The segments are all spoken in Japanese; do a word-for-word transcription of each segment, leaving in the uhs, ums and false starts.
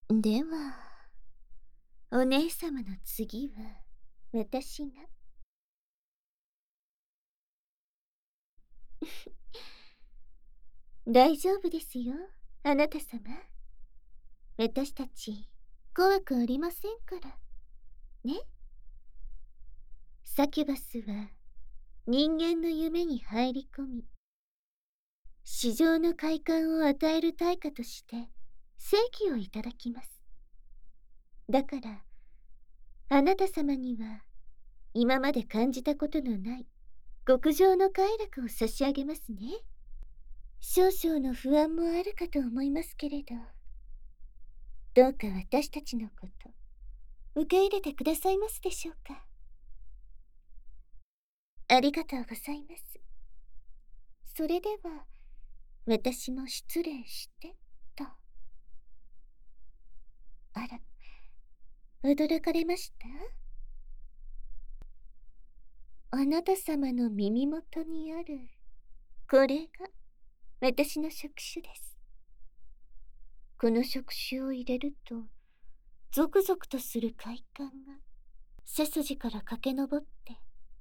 では、お姉様の次は私が。大丈夫ですよ、あなた様。私たち怖くありませんからね。サキュバスは人間の夢に入り込み、市場の快感を与える対価として正義をいただきます。だからあなた様には今まで感じたことのない極上の快楽を差し上げますね。少々の不安もあるかと思いますけれど、どうか私たちのこと受け入れてくださいますでしょうか。ありがとうございます。それでは私も失礼してと。あら、驚かれました？あなた様の耳元にあるこれが私の触手です。この触手を入れるとゾクゾクとする快感が背筋から駆け上って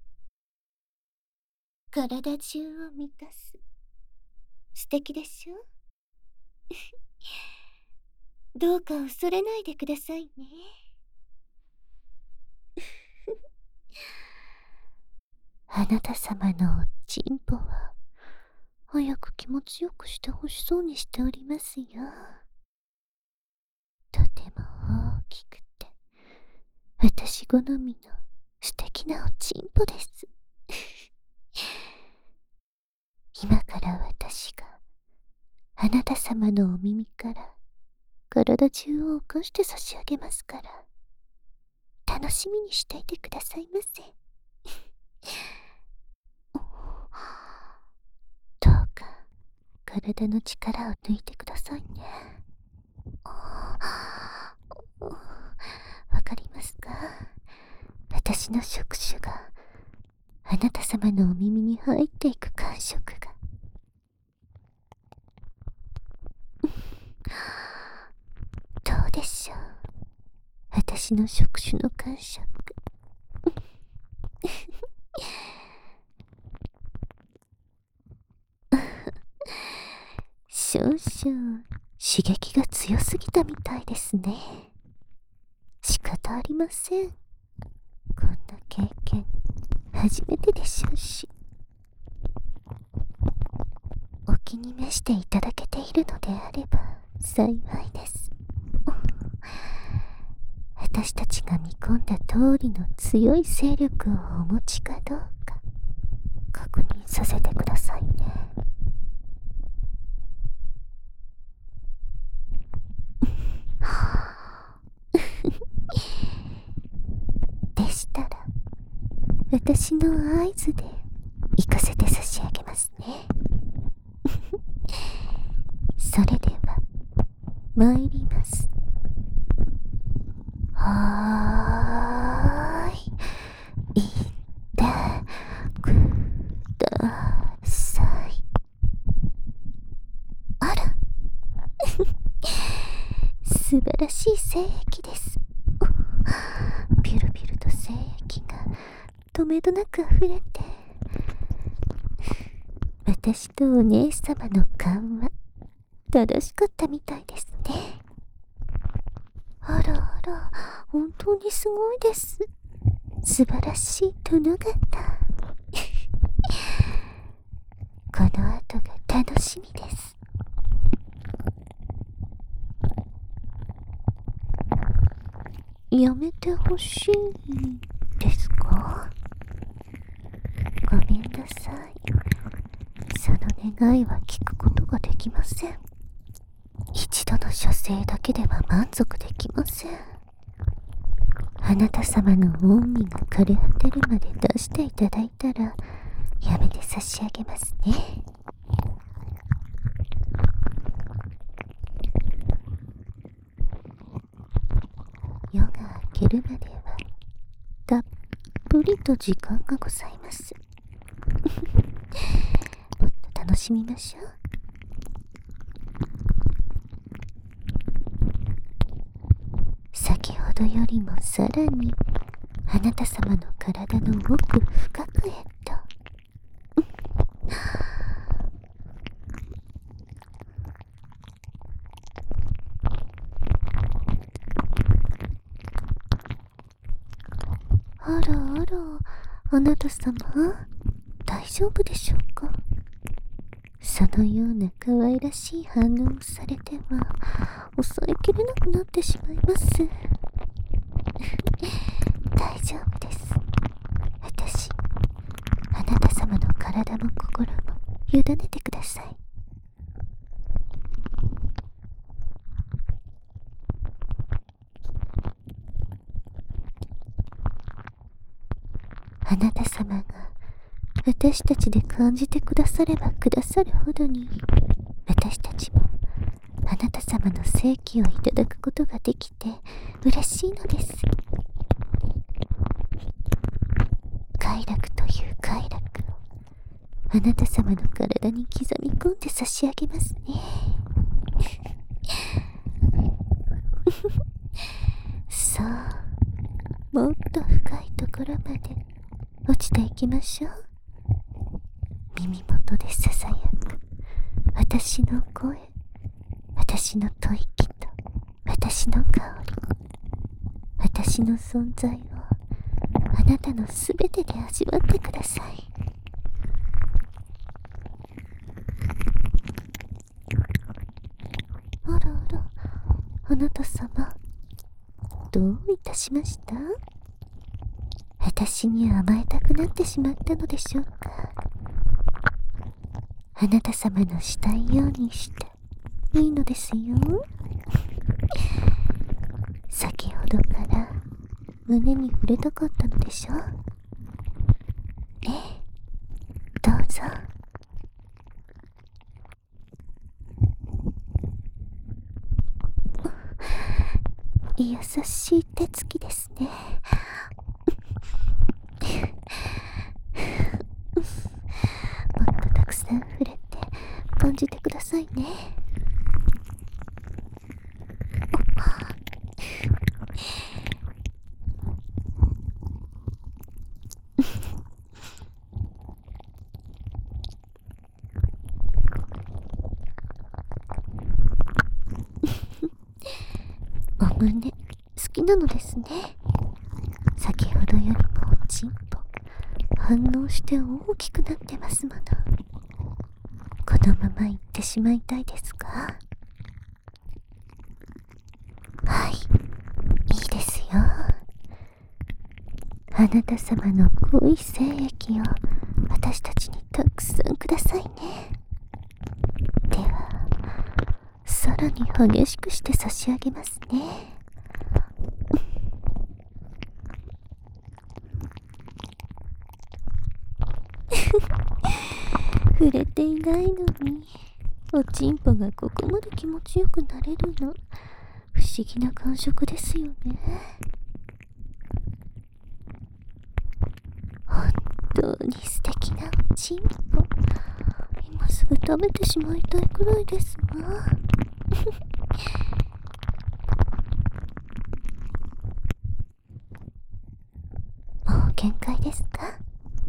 体中を満たす。素敵でしょ？どうか恐れないでくださいね。あなた様のチンポは早く気持ちよくしてほしそうにしておりますよ。とても大きくて私好みの素敵なおちんぽです。今から私があなた様のお耳から体中を起こして差し上げますから、楽しみにしていてくださいませ。どうか体の力を抜いてくださいね。わかりますか？私の触手があなた様のお耳に入っていく感触が。どうでしょう、私の触手の感触。少々刺激が強すぎたみたいですね。仕方ありません。こんな経験初めてでしょうし、お気に召していただけているのであれば幸いです。私たちが見込んだ通りの強い勢力をお持ちかどうか確認させてくださいね。でしたら私の合図で行かせて差し上げますね。それでは参ります。はーい、いってください。あら素晴らしい精液です。ビュルビュルと精液がとめどなく溢れて、私とお姉様の勘は正しかったみたいですね。あらあら、本当にすごいです。素晴らしい殿方。この後が楽しみです。やめてほしいですか？ごめんなさい。その願いは聞くことができません。一度の射精だけでは満足できません。あなた様の恩義が枯れ果てるまで出していただいたらやめて差し上げますね。夜が明けるまではたっぷりと時間がございます。もっと楽しみましょう。 どよりもさらにあなた様の体の奥深くへと。あらあら、あなた様、大丈夫でしょうか。そのような可愛らしい反応をされては抑えきれなくなってしまいます。大丈夫です。私、あなた様の体も心も委ねてください。あなた様が私たちで感じてくださればくださるほどに、私たちもあなた様の生気をいただくことができて嬉しいのです。快楽という快楽をあなた様の体に刻み込んで差し上げますね。そう、もっと深いところまで落ちていきましょう。耳元でささやく私の声、私の吐息と私の香り、私の存在をあなたのすべてで味わってください。あらあら、あなた様、どういたしました？私に甘えたくなってしまったのでしょうか。あなた様のしたいようにしていいのですよ。先ほどから胸に触れたかったのでしょう。ええ、どうぞ。優しい手つきですね。もっとたくさん触れて感じてくださいね。お胸好きなのですね。先ほどよりもおちんぽ反応して大きくなってますもの。このまま行ってしまいたいですか？はい、いいですよ。あなた様の濃い精液を私たちにたくさんくださいね。ではさらに激しくして差し上げますね。触れていないのにおちんぽがここまで気持ちよくなれるの、不思議な感触ですよね。本当に素敵なおちんぽ、今すぐ食べてしまいたいくらいですわ。もう限界ですか？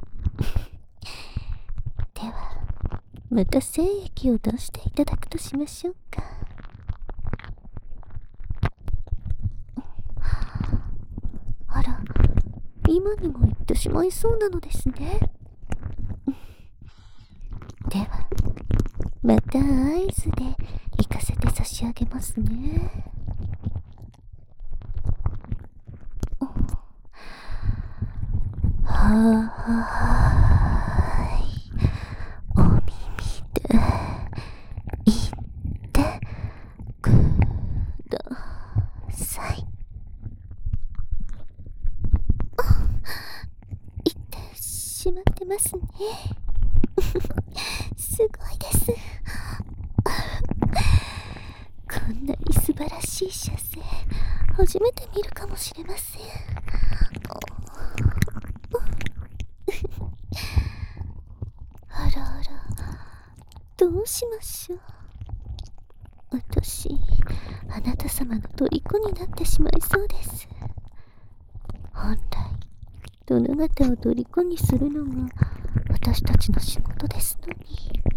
ではまた精液を出していただくとしましょうか。あら、今にも行ってしまいそうなのですね。ではまた合図で行かせて差し上げますね。はーい、お耳で言ってください。言ってしまってますね。すごいです。こんなに素晴らしい射精、初めて見るかもしれません。あらあら、どうしましょう。私、あなた様の虜になってしまいそうです。 本来殿方を虜にするのが私たちの仕事ですのに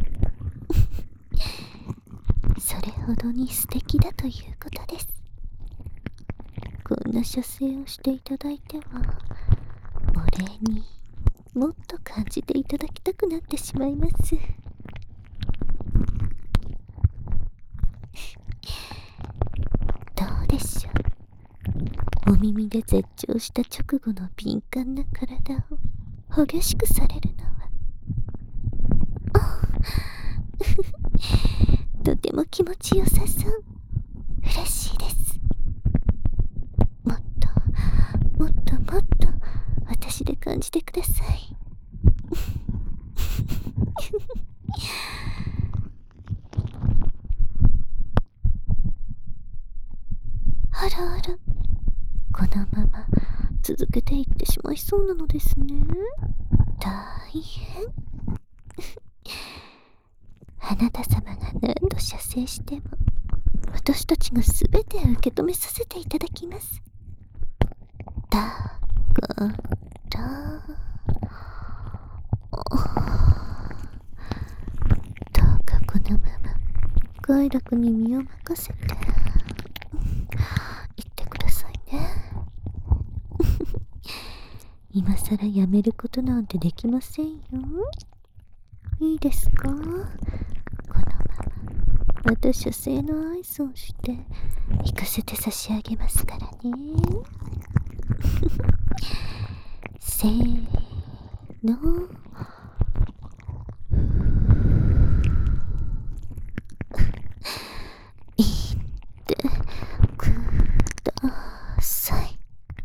それほどに素敵だということです。こんな射精をしていただいてはお礼にもっと感じていただきたくなってしまいます。どうでしょう。お耳で絶頂した直後の敏感な体を激しくされるのはとても気持ちよさそう。嬉しいです。もっともっともっと私で感じてください。あらあら、このまま続けていってしまいそうなのですね。大変あなた様が何度射精しても私たちがすべて受け止めさせていただきます。だからどうかこのまま快楽に身を任せて言ってくださいね。今さらやめることなんてできませんよ。いいですか。このまま私は性の合図をして行かせて差し上げますからね。せーの。いってください。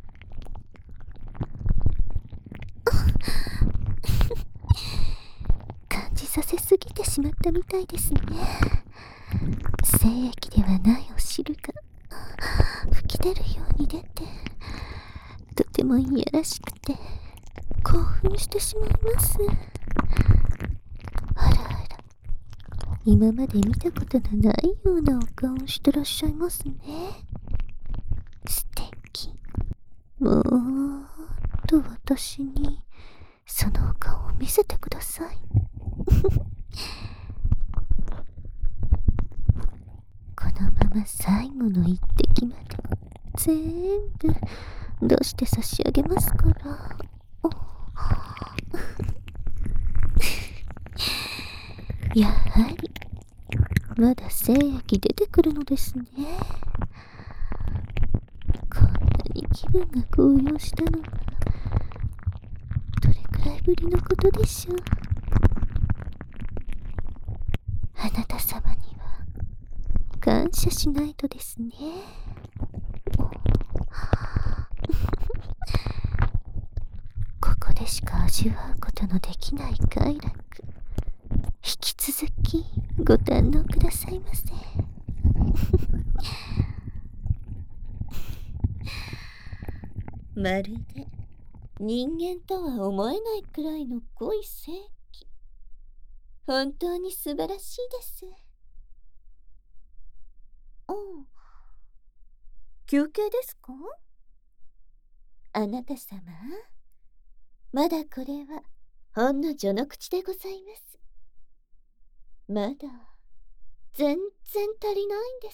感じさせすぎてしまったみたいですね。精液ではないお汁が吹き出るように出てとてもいやらしくて興奮してしまいます。あらあら、今まで見たことのないようなお顔をしてらっしゃいますね。素敵。もっと私にそのお顔を見せてください。このまま最後の一滴まで全部出して差し上げますから。やはりまだ精液出てくるのですね。こんなに気分が高揚したのはどれくらいぶりのことでしょう。あなた様には感謝しないとですね。ここでしか味わうことのできない快楽、引き続きご堪能くださいませ。まるで人間とは思えないくらいの濃い精気。本当に素晴らしいです。うん。休憩ですか？あなた様、まだこれはほんの序の口でございます。まだ全然足りないんです。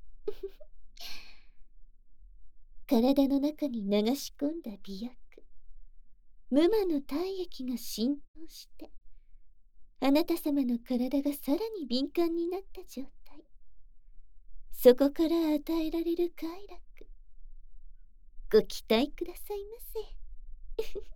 体の中に流し込んだ美薬、無魔の体液が浸透してあなた様の体がさらに敏感になった状態。そこから与えられる快楽、ご期待くださいませ。